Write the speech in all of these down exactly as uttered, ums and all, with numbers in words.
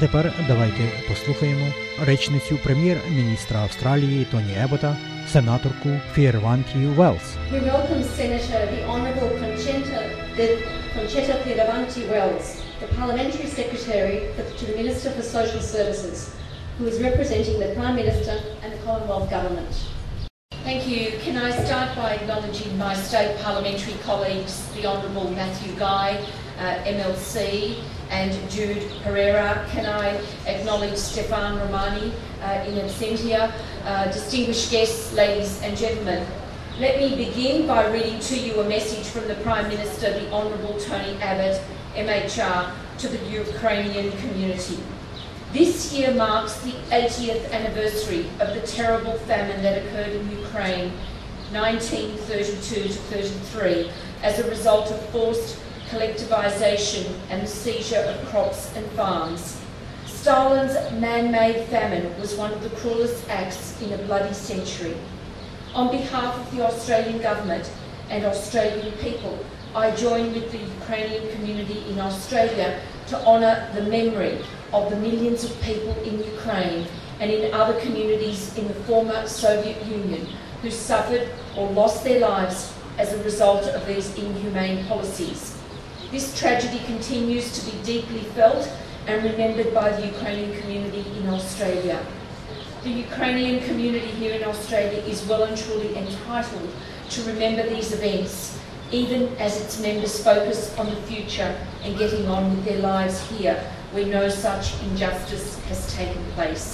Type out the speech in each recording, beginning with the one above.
тепер давайте послухаємо речницю прем'єр-міністра Австралії Тоні Еббота, сенаторку Фієрвантію Велс. We welcome Senator the Honourable Concetta, the Concetta Fierravanti-Wells, the Parliamentary Secretary to the Minister for Social Services, who is representing the Prime Minister and the Commonwealth Government. Thank you. Can I start by acknowledging my state parliamentary colleagues, the Honourable Matthew Guy, uh, M L C, and Jude Pereira. Can I acknowledge Stefan Romani uh, in absentia, uh, distinguished guests, ladies and gentlemen. Let me begin by reading to you a message from the Prime Minister, the Honourable Tony Abbott, M H R, to the Ukrainian community. This year marks the eightieth anniversary of the terrible famine that occurred in Ukraine, nineteen thirty-two to thirty-three, as a result of forced collectivization and the seizure of crops and farms. Stalin's man-made famine was one of the cruelest acts in a bloody century. On behalf of the Australian Government and Australian people, I join with the Ukrainian community in Australia to honour the memory of the millions of people in Ukraine and in other communities in the former Soviet Union who suffered or lost their lives as a result of these inhumane policies. This tragedy continues to be deeply felt and remembered by the Ukrainian community in Australia. The Ukrainian community here in Australia is well and truly entitled to remember these events, even as its members focus on the future and getting on with their lives here, where no such injustice has taken place.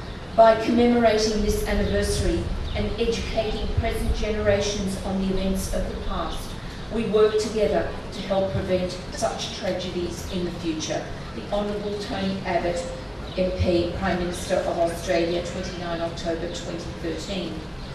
By commemorating this anniversary and educating present generations on the events of the past, we work together to help prevent such tragedies in the future. The Honourable Tony Abbott, M P, Prime Minister of Australia, the twenty-ninth of October twenty thirteen.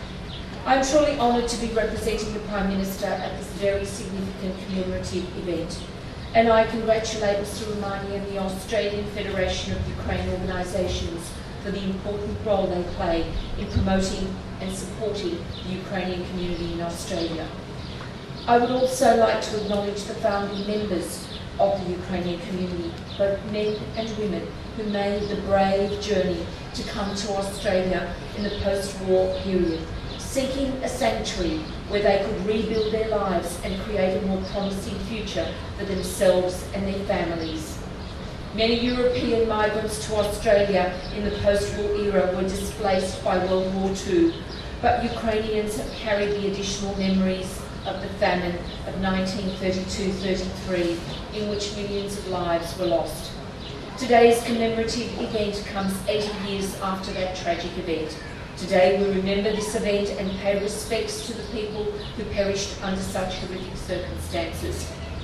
I am truly honoured to be representing the Prime Minister at this very significant commemorative event, and I congratulate Mister Romani and the Australian Federation of Ukraine Organisations for the important role they play in promoting and supporting the Ukrainian community in Australia. I would also like to acknowledge the founding members of the Ukrainian community, both men and women, who made the brave journey to come to Australia in the post-war period, seeking a sanctuary where they could rebuild their lives and create a more promising future for themselves and their families. Many European migrants to Australia in the post-war era were displaced by World War Two, but Ukrainians have carried the additional memories of the famine of nineteen thirty-two thirty-three, in which millions of lives were lost. Today's commemorative event comes eighty years after that tragic event. Today we remember this event and pay respects to the people who perished under such horrific circumstances.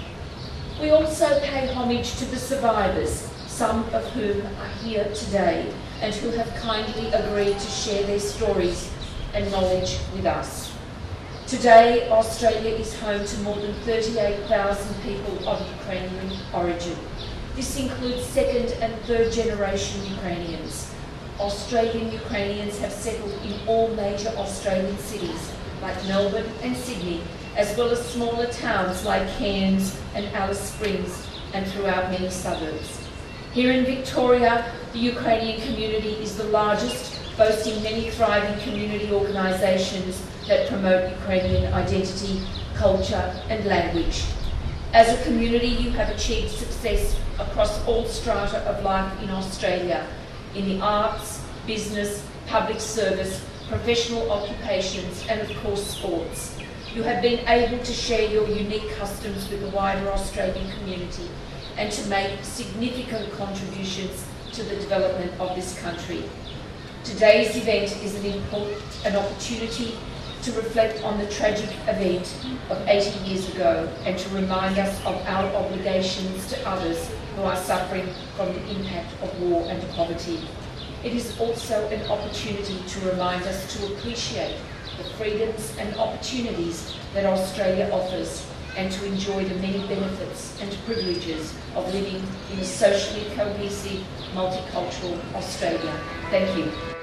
We also pay homage to the survivors, some of whom are here today and who have kindly agreed to share their stories and knowledge with us. Today, Australia is home to more than thirty-eight thousand people of Ukrainian origin. This includes second and third generation Ukrainians. Australian Ukrainians have settled in all major Australian cities like Melbourne and Sydney, as well as smaller towns like Cairns and Alice Springs, and throughout many suburbs. Here in Victoria, the Ukrainian community is the largest, boasting many thriving community organisations that promote Ukrainian identity, culture and language. As a community, you have achieved success across all strata of life in Australia, in the arts, business, public service, professional occupations and of course sports. You have been able to share your unique customs with the wider Australian community and to make significant contributions to the development of this country. Today's event is an important an opportunity to reflect on the tragic event of eighty years ago and to remind us of our obligations to others who are suffering from the impact of war and poverty. It is also an opportunity to remind us to appreciate the freedoms and opportunities that Australia offers and to enjoy the many benefits and privileges of living in a socially cohesive, multicultural Australia. Thank you.